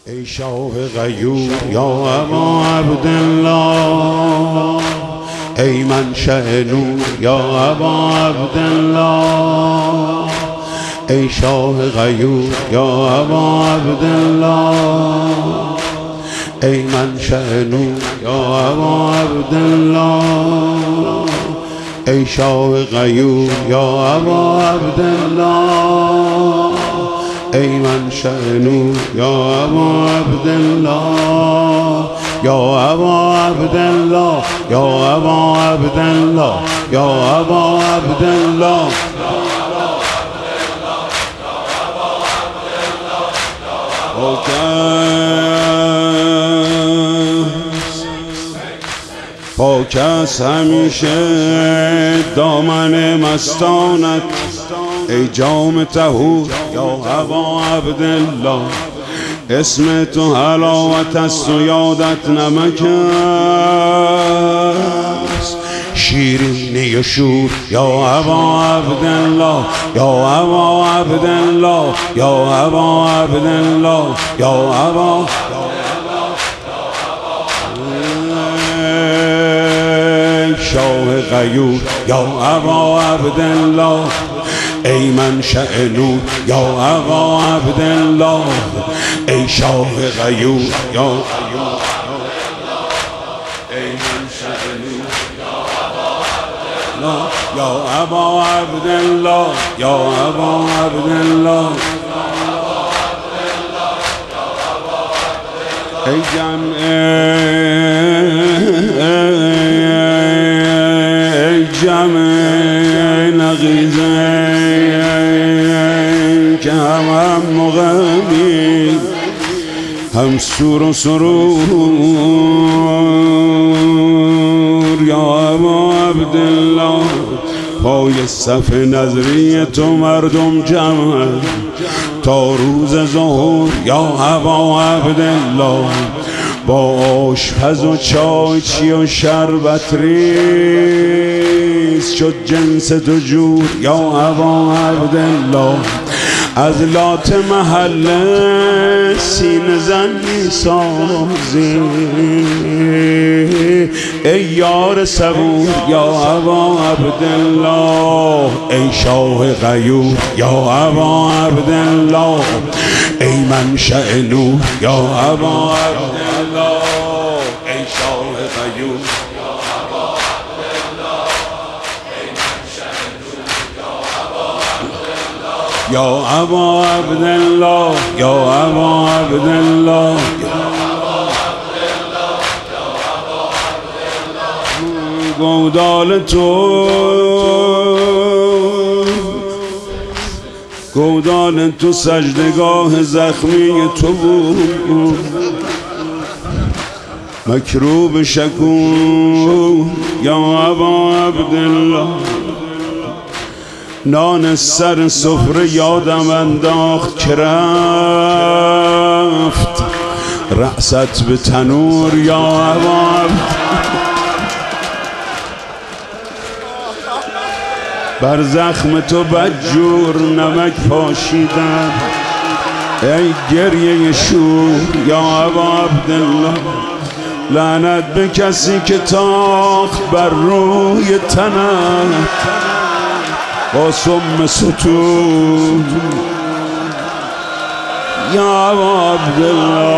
ای شاه غیور یا ابا عبدالله، ای منشأ نور یا ابا عبدالله، ای شاه غیور یا ابا عبدالله، ای منشأ نور یا ابا عبدالله، ای شاه غیور یا ابا عبدالله، ای منشأ نور یا ابا عبدالله، یا ابا عبدالله، یا ابا عبدالله، یا ابا عبدالله. پاک است همیشه دامن مستانت، ای جام طهور یا ابا عبدالله، اسم تو حلاوت است و یادت نمک است، شیرینی و شور یا ابا عبدالله، یا ابا عبدالله، یا ابا عبدالله، یا ابا شاه غیور یا ابا عبدالله، ای منشأ نور یا ابا عبدالله، ای شاه غیور یا ای منشأ نور یا ابا عبدالله، یا ابا عبدالله، ای جمع نغیزه که هم مغنی هم سور و سرور یا ابا عبدالله، پای صف نظری تو مردم جمع تا روز ظهور یا ابا عبدالله، با آشپز و چای چی و شربت ریز شد جنس تو جور یا ابا عبدالله، از لات محله سینه زن میسازی ای یار صبور یا ابا عبدالله، ای شاه غیور یا ابا عبدالله، ای منشأ نور یا ابا عبدالله، ای شاه غیور یا ابا عبدالله، ای منشأ نور یا ابا عبدالله، یا ابا عبدالله، گودال تو سجدگاه زخمی تو بود، مکروب شکور یا ابا عبدالله، نان سر سفره یادم انداخت که رفت رأست به تنور یا ابا بر زخم تو بدجور نمک پاشیدن، ای گریه شور یا ابا عبدالله، لعنت به کسی که تاخت بر روی تنت با سم ستون یا ابا عبدالله.